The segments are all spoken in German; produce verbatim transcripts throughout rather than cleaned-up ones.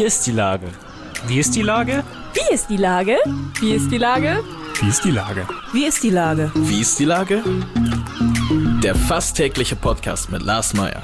ist die Lage? Wie ist die Lage? Wie ist die Lage? Wie ist die Lage? Wie ist die Lage? Wie ist die Lage? Wie ist die Lage? Der fast tägliche Podcast mit Lars Meyer.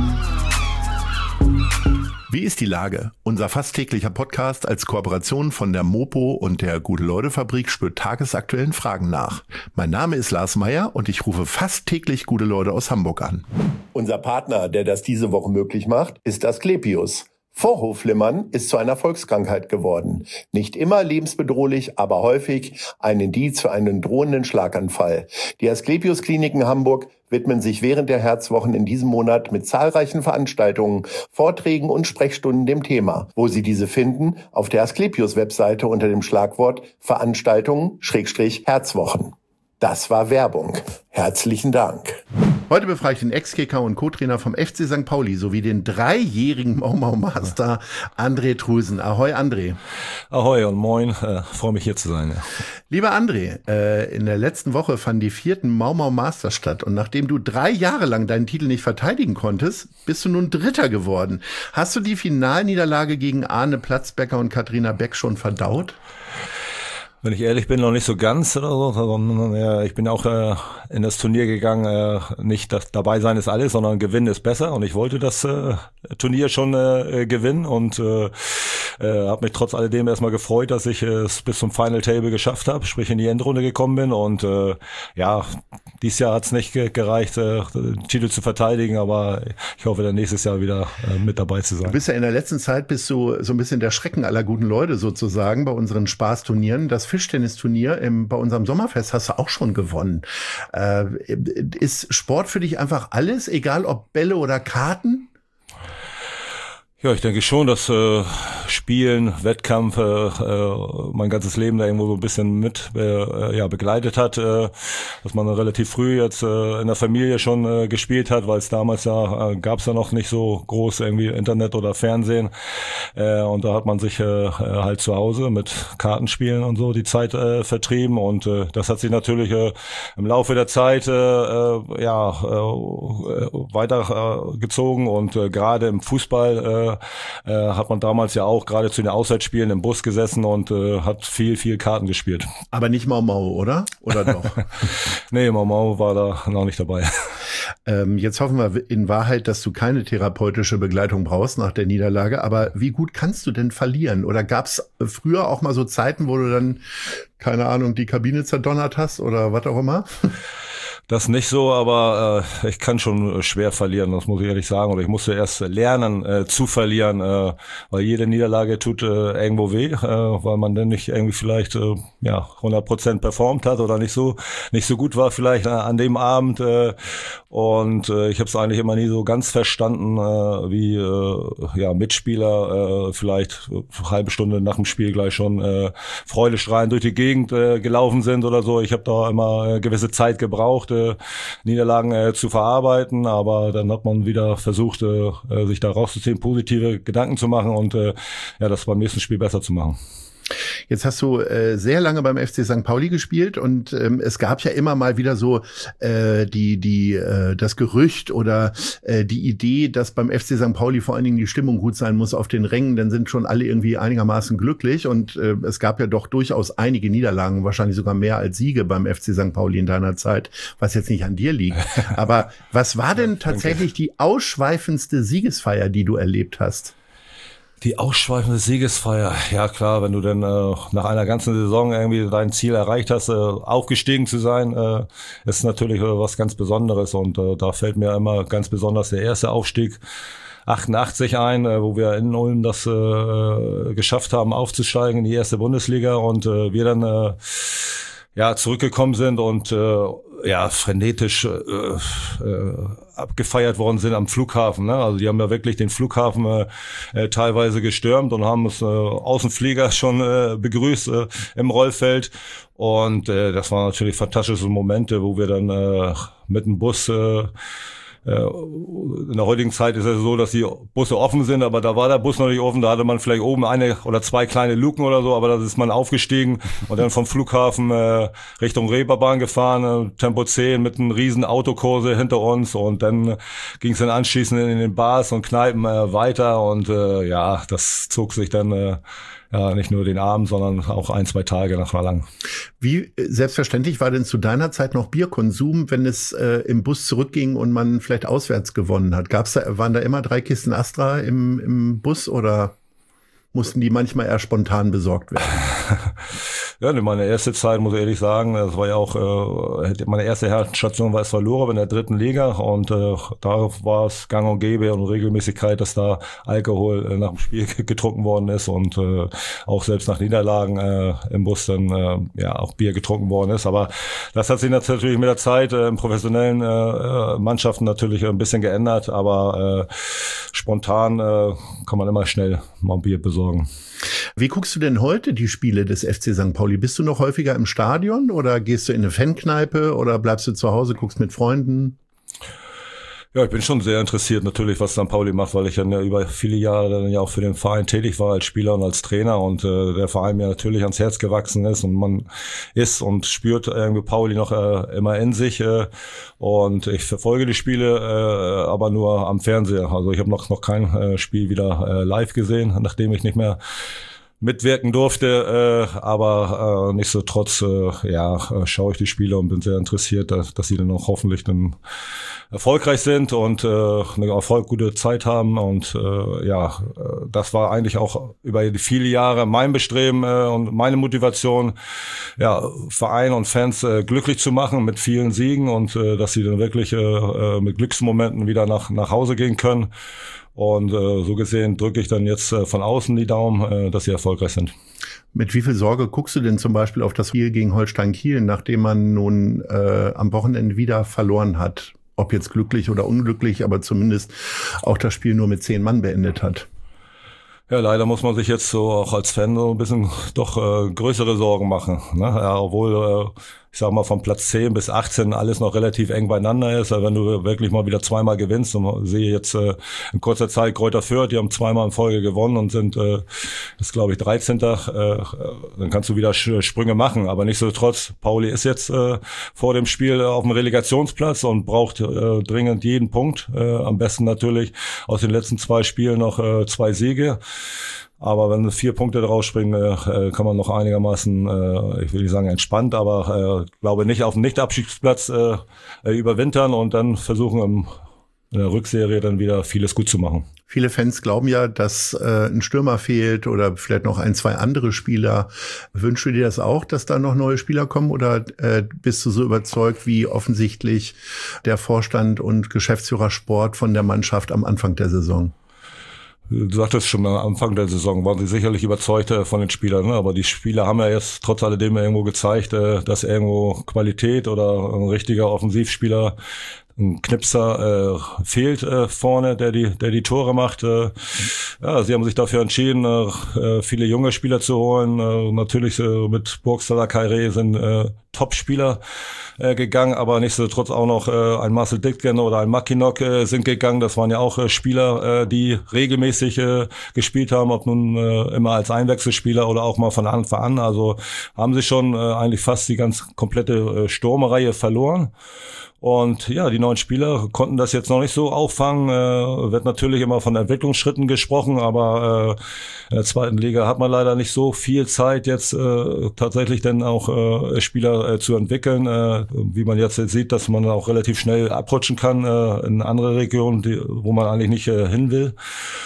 Wie ist die Lage? Unser fast täglicher Podcast als Kooperation von der Mopo und der Gute-Leute-Fabrik spürt tagesaktuellen Fragen nach. Mein Name ist Lars Meyer und ich rufe fast täglich gute Leute aus Hamburg an. Unser Partner, der das diese Woche möglich macht, ist Asklepios. Vorhofflimmern ist zu einer Volkskrankheit geworden. Nicht immer lebensbedrohlich, aber häufig ein Indiz für einen drohenden Schlaganfall. Die Asklepios-Kliniken Hamburg widmen sich während der Herzwochen in diesem Monat mit zahlreichen Veranstaltungen, Vorträgen und Sprechstunden dem Thema. Wo Sie diese finden? Auf der Asklepios-Webseite unter dem Schlagwort Veranstaltungen Schrägstrich Herzwochen. Das war Werbung. Herzlichen Dank. Heute befrage ich den Ex-Kicker und Co-Trainer vom F C Sankt Pauli sowie den dreijährigen Mau Mau Master André Trusen. Ahoi André. Ahoi und moin, äh, freue mich hier zu sein. Ja. Lieber André, äh, in der letzten Woche fanden die vierten Mau Mau Masters statt und nachdem du drei Jahre lang deinen Titel nicht verteidigen konntest, bist du nun Dritter geworden. Hast du die Finalniederlage gegen Arne Platzbecker und Katharina Beck schon verdaut? Wenn ich ehrlich bin, noch nicht so ganz oder so, sondern äh, ich bin auch äh, in das Turnier gegangen, äh, nicht das dabei sein ist alles, sondern gewinnen ist besser und ich wollte das äh, Turnier schon äh, gewinnen und äh, äh, habe mich trotz alledem erstmal gefreut, dass ich es äh, bis zum Final Table geschafft habe, sprich in die Endrunde gekommen bin und äh, ja, dieses Jahr hat's nicht ge- gereicht, äh, den Titel zu verteidigen, aber ich hoffe dann nächstes Jahr wieder äh, mit dabei zu sein. Du bist ja in der letzten Zeit bist du so ein bisschen der Schrecken aller guten Leute sozusagen bei unseren Spaßturnieren. Das Fischtennisturnier im, bei unserem Sommerfest hast du auch schon gewonnen. Äh, ist Sport für dich einfach alles, egal ob Bälle oder Karten? Ja, ich denke schon, dass äh, Spielen, Wettkampf äh, mein ganzes Leben da irgendwo so ein bisschen mit äh, ja begleitet hat, äh, dass man relativ früh jetzt äh, in der Familie schon äh, gespielt hat, weil es damals ja äh, gab es ja noch nicht so groß irgendwie Internet oder Fernsehen äh, und da hat man sich äh, halt zu Hause mit Kartenspielen und so die Zeit äh, vertrieben und äh, das hat sich natürlich äh, im Laufe der Zeit äh, äh, ja äh, weiter äh, gezogen und äh, gerade im Fußball äh, Äh, hat man damals ja auch gerade zu den Auswärtsspielen im Bus gesessen und äh, hat viel, viel Karten gespielt. Aber nicht Mau Mau, oder? Oder doch? Nee, Mau Mau war da noch nicht dabei. Ähm, jetzt hoffen wir in Wahrheit, dass du keine therapeutische Begleitung brauchst nach der Niederlage. Aber wie gut kannst du denn verlieren? Oder gab es früher auch mal so Zeiten, wo du dann, keine Ahnung, die Kabine zerdonnert hast oder was auch immer? Das nicht so, aber äh, ich kann schon schwer verlieren, das muss ich ehrlich sagen. Oder ich musste erst lernen äh, zu verlieren, äh, weil jede Niederlage tut äh, irgendwo weh, äh, weil man dann nicht irgendwie vielleicht äh, ja hundert Prozent performt hat oder nicht so nicht so gut war vielleicht äh, an dem Abend. Äh, und äh, ich habe es eigentlich immer nie so ganz verstanden, äh, wie äh, ja Mitspieler äh, vielleicht eine halbe Stunde nach dem Spiel gleich schon äh, freudestrahlend durch die Gegend äh, gelaufen sind oder so. Ich habe da immer äh, gewisse Zeit gebraucht, Niederlagen äh, zu verarbeiten, aber dann hat man wieder versucht, äh, sich da rauszuziehen, positive Gedanken zu machen und äh, ja, das beim nächsten Spiel besser zu machen. Jetzt hast du äh, sehr lange beim F C Sankt Pauli gespielt und ähm, es gab ja immer mal wieder so äh, die die äh, das Gerücht oder äh, die Idee, dass beim F C Sankt Pauli vor allen Dingen die Stimmung gut sein muss auf den Rängen, dann sind schon alle irgendwie einigermaßen glücklich und äh, es gab ja doch durchaus einige Niederlagen, wahrscheinlich sogar mehr als Siege beim F C Sankt Pauli in deiner Zeit, was jetzt nicht an dir liegt. Aber was war denn tatsächlich die ausschweifendste Siegesfeier, die du erlebt hast? Die ausschweifende Siegesfeier, ja klar, wenn du dann äh, nach einer ganzen Saison irgendwie dein Ziel erreicht hast, äh, aufgestiegen zu sein, äh, ist natürlich äh, was ganz Besonderes und äh, da fällt mir immer ganz besonders der erste Aufstieg achtundachtzig ein, äh, wo wir in Ulm das äh, geschafft haben, aufzusteigen in die erste Bundesliga und äh, wir dann äh, ja zurückgekommen sind und äh, ja frenetisch äh, äh, abgefeiert worden sind am Flughafen, ne? Also die haben ja wirklich den Flughafen äh, äh, teilweise gestürmt und haben es äh, Außenflieger schon äh, begrüßt äh, im Rollfeld und äh, das waren natürlich fantastische Momente, wo wir dann äh, mit dem Bus äh, in der heutigen Zeit ist es so, dass die Busse offen sind, aber da war der Bus noch nicht offen, da hatte man vielleicht oben eine oder zwei kleine Luken oder so, aber da ist man aufgestiegen und dann vom Flughafen äh, Richtung Reeperbahn gefahren, äh, Tempo zehn mit einem riesen Autokurse hinter uns und dann ging es dann anschließend in den Bars und Kneipen äh, weiter und äh, ja, das zog sich dann äh, ja nicht nur den Abend, sondern auch ein, zwei Tage nach lang. Wie selbstverständlich war denn zu deiner Zeit noch Bierkonsum, wenn es äh, im Bus zurückging und man vielleicht auswärts gewonnen hat? Gab's da, waren da immer drei Kisten Astra im, im Bus oder mussten die manchmal eher spontan besorgt werden? Ja, meine erste Zeit, muss ich ehrlich sagen, das war ja auch, äh, meine erste Herrenstation war es verloren in der dritten Liga und äh, da war es gang und gäbe und Regelmäßigkeit, dass da Alkohol äh, nach dem Spiel getrunken worden ist und äh, auch selbst nach Niederlagen äh, im Bus dann äh, ja auch Bier getrunken worden ist. Aber das hat sich natürlich mit der Zeit äh, in professionellen äh, Mannschaften natürlich ein bisschen geändert, aber äh, spontan äh, kann man immer schnell mal ein Bier besorgen. Wie guckst du denn heute die Spiele des F C Sankt Pauli? Bist du noch häufiger im Stadion oder gehst du in eine Fankneipe oder bleibst du zu Hause, guckst mit Freunden? Ja, ich bin schon sehr interessiert natürlich, was Sankt Pauli macht, weil ich dann ja über viele Jahre dann ja auch für den Verein tätig war als Spieler und als Trainer und äh, der Verein mir natürlich ans Herz gewachsen ist und man ist und spürt irgendwie Pauli noch äh, immer in sich äh, und ich verfolge die Spiele äh, aber nur am Fernseher. Also ich habe noch noch kein äh, Spiel wieder äh, live gesehen, nachdem ich nicht mehr mitwirken durfte, äh, aber äh, nichtsdestotrotz äh, ja, äh, schaue ich die Spiele und bin sehr interessiert, dass, dass sie dann auch hoffentlich dann erfolgreich sind und äh, eine Erfolg, gute Zeit haben und äh, ja, das war eigentlich auch über die viele Jahre mein Bestreben äh, und meine Motivation, ja, Verein und Fans äh, glücklich zu machen mit vielen Siegen und äh, dass sie dann wirklich äh, mit Glücksmomenten wieder nach nach Hause gehen können. Und äh, so gesehen drücke ich dann jetzt äh, von außen die Daumen, äh, dass sie erfolgreich sind. Mit wie viel Sorge guckst du denn zum Beispiel auf das Spiel gegen Holstein Kiel, nachdem man nun äh, am Wochenende wieder verloren hat? Ob jetzt glücklich oder unglücklich, aber zumindest auch das Spiel nur mit zehn Mann beendet hat. Ja, leider muss man sich jetzt so auch als Fan so ein bisschen doch äh, größere Sorgen machen, ne? Ja, obwohl äh, ich sag mal von Platz zehn bis achtzehn alles noch relativ eng beieinander ist. Also wenn du wirklich mal wieder zweimal gewinnst und sehe jetzt äh, in kurzer Zeit Greuther Fürth, die haben zweimal in Folge gewonnen und sind äh, das glaube ich dreizehnter Äh, dann kannst du wieder Sprünge machen, aber nichtsdestotrotz, Pauli ist jetzt äh, vor dem Spiel auf dem Relegationsplatz und braucht äh, dringend jeden Punkt. Äh, am besten natürlich aus den letzten zwei Spielen noch äh, zwei Siege. Aber wenn vier Punkte draus springen, äh, kann man noch einigermaßen, äh, ich will nicht sagen entspannt, aber äh, glaube nicht auf dem Nicht-Abstiegsplatz äh, überwintern und dann versuchen im, in der Rückserie dann wieder vieles gut zu machen. Viele Fans glauben ja, dass äh, ein Stürmer fehlt oder vielleicht noch ein, zwei andere Spieler. Wünschst du dir das auch, dass da noch neue Spieler kommen oder äh, bist du so überzeugt, wie offensichtlich der Vorstand und Geschäftsführer Sport von der Mannschaft am Anfang der Saison? Du sagtest schon am Anfang der Saison, waren sie sicherlich überzeugt äh, von den Spielern, ne? Aber die Spieler haben ja jetzt trotz alledem irgendwo gezeigt, äh, dass irgendwo Qualität oder ein richtiger Offensivspieler, ein Knipser äh, fehlt äh, vorne, der die der die Tore macht. Äh, ja, sie haben sich dafür entschieden, äh, viele junge Spieler zu holen. Äh, natürlich äh, mit Burgstaller, Kairé sind äh, Top-Spieler äh, gegangen, aber nichtsdestotrotz auch noch äh, ein Marcel Dittgen oder ein Mackinock äh, sind gegangen. Das waren ja auch äh, Spieler, äh, die regelmäßig äh, gespielt haben, ob nun äh, immer als Einwechselspieler oder auch mal von Anfang an. Also haben sie schon äh, eigentlich fast die ganz komplette äh, Sturmreihe verloren. Und ja, die neuen Spieler konnten das jetzt noch nicht so auffangen. Äh, wird natürlich immer von Entwicklungsschritten gesprochen, aber äh, in der zweiten Liga hat man leider nicht so viel Zeit, jetzt äh, tatsächlich dann auch äh, Spieler äh, zu entwickeln. Äh, wie man jetzt sieht, dass man auch relativ schnell abrutschen kann äh, in andere Regionen, die, wo man eigentlich nicht äh, hin will.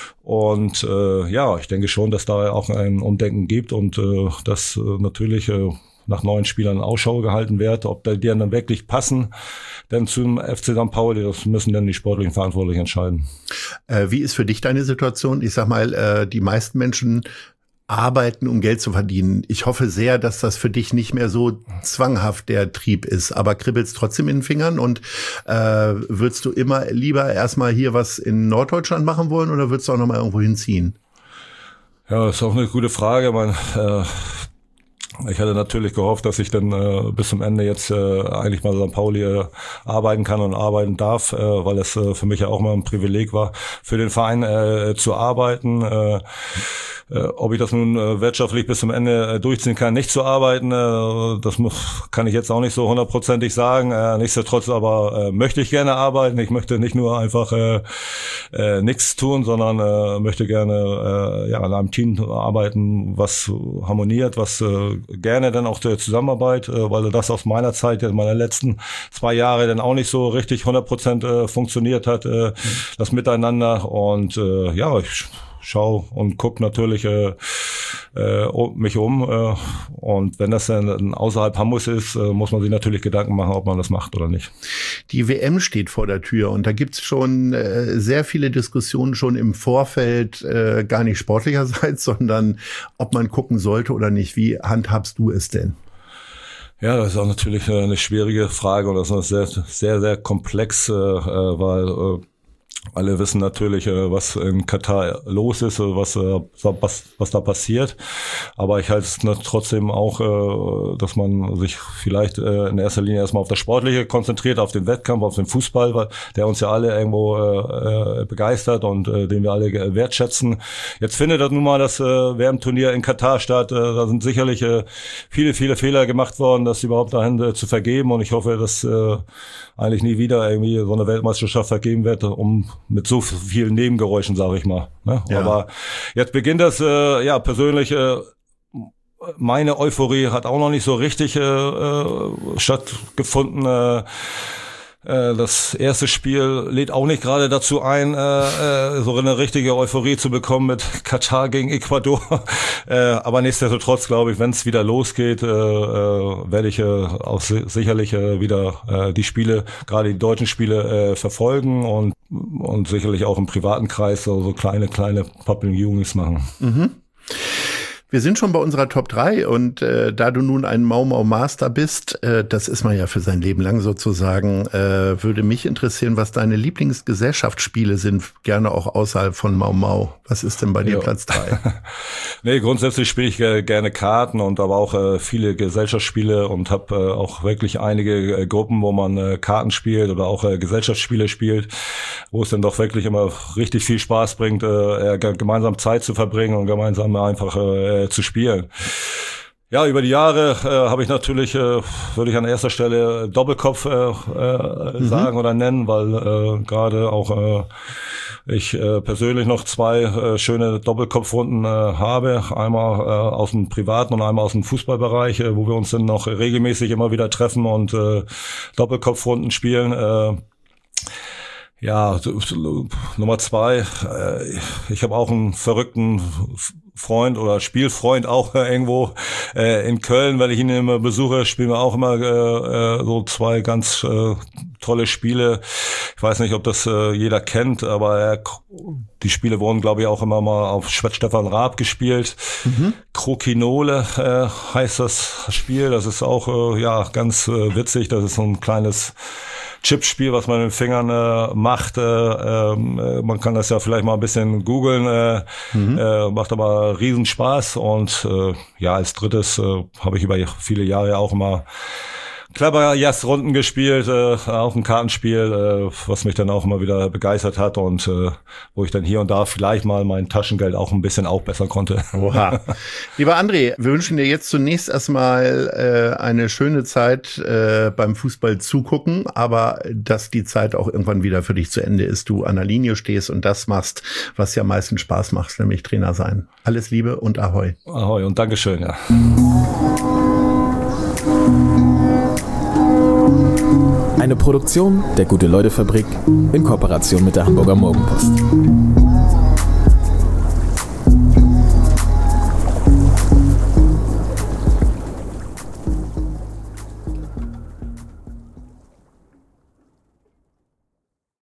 Und äh, ja, ich denke schon, dass da auch ein Umdenken gibt und äh, das äh, natürlich äh, nach neuen Spielern Ausschau gehalten wird, ob die dann wirklich passen, denn zum F C Sankt Pauli, das müssen dann die sportlichen Verantwortlichen entscheiden. Äh, wie ist für dich deine Situation? Ich sag mal, äh, die meisten Menschen arbeiten, um Geld zu verdienen. Ich hoffe sehr, dass das für dich nicht mehr so zwanghaft der Trieb ist, aber kribbelt's trotzdem in den Fingern und äh, würdest du immer lieber erstmal hier was in Norddeutschland machen wollen oder würdest du auch noch mal irgendwo hinziehen? Ja, das ist auch eine gute Frage. Man, äh, Ich hatte natürlich gehofft, dass ich dann äh, bis zum Ende jetzt äh, eigentlich mal Sankt Pauli äh, arbeiten kann und arbeiten darf, äh, weil es äh, für mich ja auch mal ein Privileg war, für den Verein äh, zu arbeiten. Äh, äh, ob ich das nun äh, wirtschaftlich bis zum Ende äh, durchziehen kann, nicht zu arbeiten, äh, das muss, kann ich jetzt auch nicht so hundertprozentig sagen. Äh, nichtsdestotrotz aber äh, möchte ich gerne arbeiten. Ich möchte nicht nur einfach äh, äh, nichts tun, sondern äh, möchte gerne äh, ja an einem Team arbeiten, was harmoniert, was äh, gerne dann auch der Zusammenarbeit, äh, weil das aus meiner Zeit, in meiner letzten zwei Jahre dann auch nicht so richtig hundert Prozent äh, funktioniert hat, äh, das Miteinander. Und äh, ja, ich schau und guck natürlich äh, äh, mich um. Äh, und wenn das dann außerhalb Hamburgs ist, äh, muss man sich natürlich Gedanken machen, ob man das macht oder nicht. Die W M steht vor der Tür und da gibt's schon äh, sehr viele Diskussionen schon im Vorfeld, äh, gar nicht sportlicherseits, sondern ob man gucken sollte oder nicht. Wie handhabst du es denn? Ja, das ist auch natürlich eine schwierige Frage und das ist sehr, sehr, sehr komplex, äh, weil äh, alle wissen natürlich, was in Katar los ist, was, was, was da passiert. Aber ich halte es trotzdem auch, dass man sich vielleicht in erster Linie erstmal auf das Sportliche konzentriert, auf den Wettkampf, auf den Fußball, der uns ja alle irgendwo begeistert und den wir alle wertschätzen. Jetzt findet das nun mal das W M-Turnier in Katar statt. Da sind sicherlich viele, viele Fehler gemacht worden, das überhaupt dahin zu vergeben. Und ich hoffe, dass eigentlich nie wieder irgendwie so eine Weltmeisterschaft vergeben wird, um mit so vielen Nebengeräuschen, sage ich mal. Ne? Ja. Aber jetzt beginnt das, äh, ja, persönlich, äh, meine Euphorie hat auch noch nicht so richtig äh, stattgefunden. Äh, Das erste Spiel lädt auch nicht gerade dazu ein, äh, so eine richtige Euphorie zu bekommen mit Katar gegen Ecuador. äh, aber nichtsdestotrotz glaube ich, wenn es wieder losgeht, äh, äh, werde ich äh, auch si- sicherlich äh, wieder äh, die Spiele, gerade die deutschen Spiele, äh, verfolgen und und sicherlich auch im privaten Kreis so, so kleine, kleine Papillons machen. Mhm. Wir sind schon bei unserer Top drei und äh, da du nun ein Mau Mau Master bist, äh, das ist man ja für sein Leben lang sozusagen, äh, würde mich interessieren, was deine Lieblingsgesellschaftsspiele sind, gerne auch außerhalb von Mau Mau. Was ist denn bei dir ja. Platz drei? Nee, grundsätzlich spiele ich äh, gerne Karten und aber auch äh, viele Gesellschaftsspiele und habe äh, auch wirklich einige äh, Gruppen, wo man äh, Karten spielt oder auch äh, Gesellschaftsspiele spielt, wo es dann doch wirklich immer richtig viel Spaß bringt, äh, gemeinsam Zeit zu verbringen und gemeinsam einfach äh, zu spielen. Ja, über die Jahre äh, habe ich natürlich, äh, würde ich an erster Stelle Doppelkopf äh, äh, mhm. sagen oder nennen, weil äh, gerade auch äh, ich äh, persönlich noch zwei äh, schöne Doppelkopfrunden äh, habe. Einmal äh, aus dem privaten und einmal aus dem Fußballbereich, äh, wo wir uns dann noch regelmäßig immer wieder treffen und äh, Doppelkopfrunden spielen. Äh, Ja, Nummer zwei, ich habe auch einen verrückten Freund oder Spielfreund auch irgendwo äh, in Köln, weil ich ihn immer besuche, spielen wir auch immer äh, so zwei ganz äh, tolle Spiele. Ich weiß nicht, ob das äh, jeder kennt, aber er, die Spiele wurden, glaube ich, auch immer mal auf Stefan Raab gespielt. Mhm. Krokinole äh, heißt das Spiel. Das ist auch äh, ja ganz äh, witzig. Das ist so ein kleines Chipspiel, was man mit den Fingern äh, macht. Äh, äh, man kann das ja vielleicht mal ein bisschen googeln. Äh, mhm. äh, macht aber riesen Spaß. Und äh, ja, als drittes äh, habe ich über viele Jahre auch immer Klapperjazz-Runden gespielt, äh, auch ein Kartenspiel, äh, was mich dann auch immer wieder begeistert hat und äh, wo ich dann hier und da vielleicht mal mein Taschengeld auch ein bisschen aufbessern konnte. Oha. Lieber André, wir wünschen dir jetzt zunächst erstmal äh, eine schöne Zeit äh, beim Fußball zugucken, aber dass die Zeit auch irgendwann wieder für dich zu Ende ist, du an der Linie stehst und das machst, was ja am meisten Spaß macht, nämlich Trainer sein. Alles Liebe und Ahoi. Ahoi und Dankeschön, ja. Eine Produktion der Gute-Leute-Fabrik in Kooperation mit der Hamburger Morgenpost.